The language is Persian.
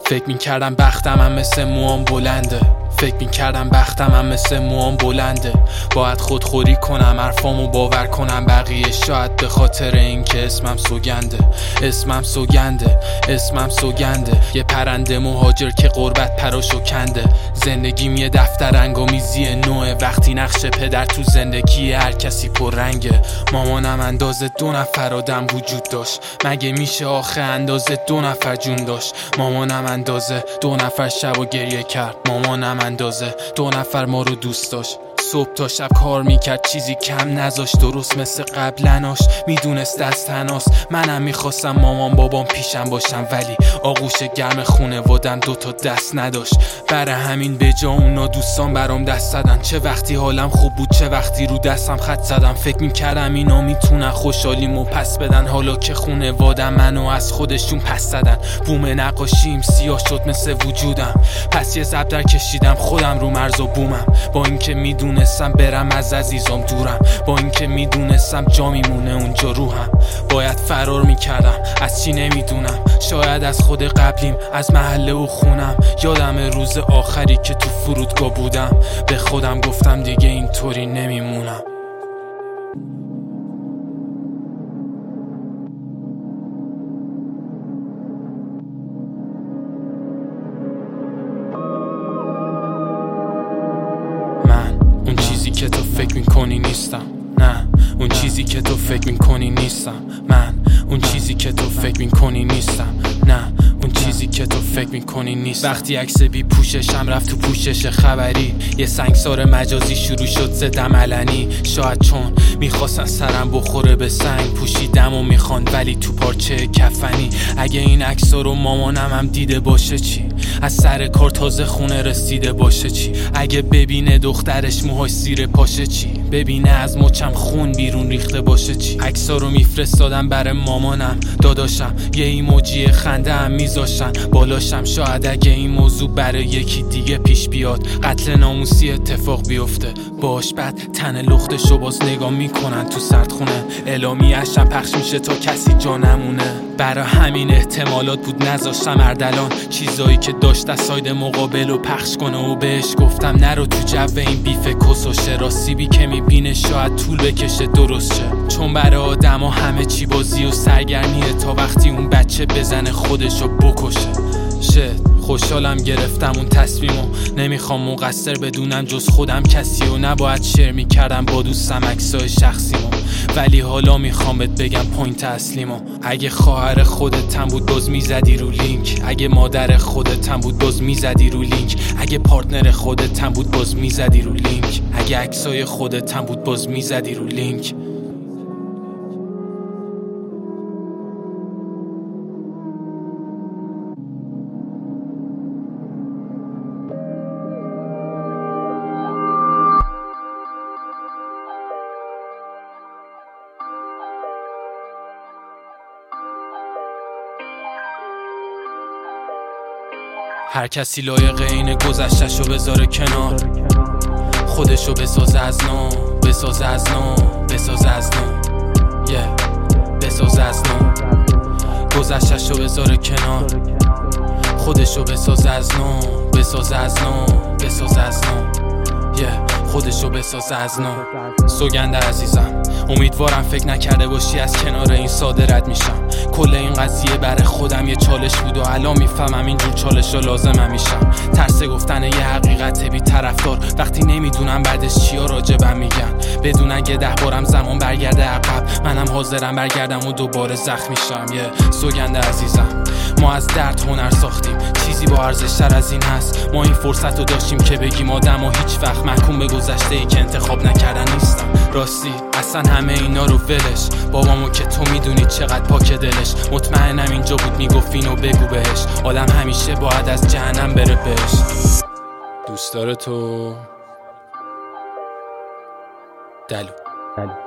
فکر میکردم بختم هم مثل موام بلنده، فکر میکردم بختم هم مثل موام بلنده. باید خودخوری کنم، حرفامو باور کنم، بقیه شاید به خاطر این که اسمم سوگنده. اسمم سوگنده، اسمم سوگنده. یه پرنده مهاجر که غربت پراشو کنده. زندگیم یه دفتر انگامیزی نوعه، وقتی نقش پدر تو زندگی هر کسی پررنگه. مامانم اندازه 2 نفر آدم وجود داشت، مگه میشه آخه اندازه 2 نفر جون داشت؟ مامانم اندازه 2 نفر شب و گریه کرد، مامانم اندازه 2 نفر ما رو دوست داشت. صبح تا شب کار میکرد، چیزی کم نذاشت، درست مثل قبلناش میدونست دست تناست. منم میخواستم مامان بابام پیشم باشم، ولی آغوش گرم خونوادم 2 تا دست نداشت. برای همین به جا اونا دوستان برام دست زدن، چه وقتی حالم خوب بود چه وقتی رو دستم خط زدم. فکر میکردم اینا میتونن خوشحالیمو پس بدن، حالا که خونوادم منو از خودشون پس زدن. بوم نقاشیم سیاه شد مثل وجودم، پس یه زبدر کشیدم خودم رو مرز و بومم. با اینکه میدونستم برم از عزیزام دورم، با اینکه میدونستم جا میمونه اونجا روحم. باید فرار میکردم از چی نمیدونم، شاید از خود قبلیم، از محله و خونم. یادم روز آخری که تو فرودگاه بودم، به خودم گفتم دیگه اینطوری نمیمونم. اون چیزی که تو فکر میکنی نیستم، نه اون چیزی که تو فکر میکنی نیستم. من اون چیزی که تو فکر میکنی نیستم، نه اون چیزی که تو فکر میکنی نیستم. وقتی عکس بی پوششم رفت تو پوشش خبری، یه سنگسار مجازی شروع شد زدم علنی. شاید چون میخواستن سرم بخوره به سنگ، پوشیدم و میخوان ولی تو پارچه کفنی. اگه این عکسا رو مامانم هم دیده باشه چی؟ از سر کار تازه خونه رسیده باشه چی؟ اگه ببینه دخترش موهاش زیر پاشه چی؟ ببینه از مچم خون بیرون ریخته باشه چی؟ عکسا رو میفرستادم برای مامانم، داداشم یه ایموجی خنده هم میذاشتن بالاشم. شاید اگه این موضوع برای یکی دیگه پیش بیاد، قتل ناموسی اتفاق بیفته باش، بعد تن لختشو باز نگاه میکنن تو سردخونه. اعلامیه‌اش پخش میشه تا کسی جا نمونه. برای همین احتمالات بود نذاشتم اردلان چیزایی که داشت از ساید مقابل رو پخش کنه، و بهش گفتم نرو تو جو این بیف کسوشه. راسیبی که میبینه شاید طول بکشه درست شه، چون برای آدم ها همه چی بازی و سرگرمیه، تا وقتی اون بچه بزنه خودشو بکشه. خوشحالم گرفتم اون تصمیمو، نمیخوام مقصر بدونم جز خودم کسی، و نباید شیر میکردم با دوستم عکسای شخصیمو. ولی حالا میخوام بهت بگم پوینت اصلیمو. اگه خواهر خودت هم بود باز میزدی رو لینک، اگه مادر خودت هم بود باز میزدی رو لینک، اگه پارتنر خودت هم بود باز میزدی رو لینک، اگه عکسای خودت هم بود باز میزدی رو لینک. هر کسی لایق اینه گذشتشو بذاره کنار، خودشو بسازه از نو، بسازه از نو، بسازه از نو، بسازه از نو. گذشتشو بذاره کنار، خودشو بسازه از نو، بسازه از نو، بسازه از نو، خودشو بسازه از نو. سوگنده عزیزم، امیدوارم فکر نکرده باشی از کنار این ساده رد میشم. کل این قضیه برای خودم یه چالش بود و الان میفهمم اینجور چالش ها لازمم میشم. ترس گفتن یه حقیقت بی طرفدار وقتی نمیدونم بعدش چیا راجبم میگن. بدون اگه 10 بارم زمان برگرده عقب، منم حاضرم برگردم و دوباره زخم میشم. سوگنده عزیزم، ما از درد هنر ساختیم، چیزی با ارزش‌تر از این هست. ما این فرصت رو داشتیم که بگیم آدم ها هیچ وقت محکوم به گذشته ای که انتخاب نکردن نیستم. راستی اصلا همه اینا رو ولش، بابامو که تو میدونی چقدر پاک دلش. مطمئنم اینجا بود میگفت اینو بگو بهش، آدم همیشه باید از جهنم بره بهش. دوست داره تو دلو.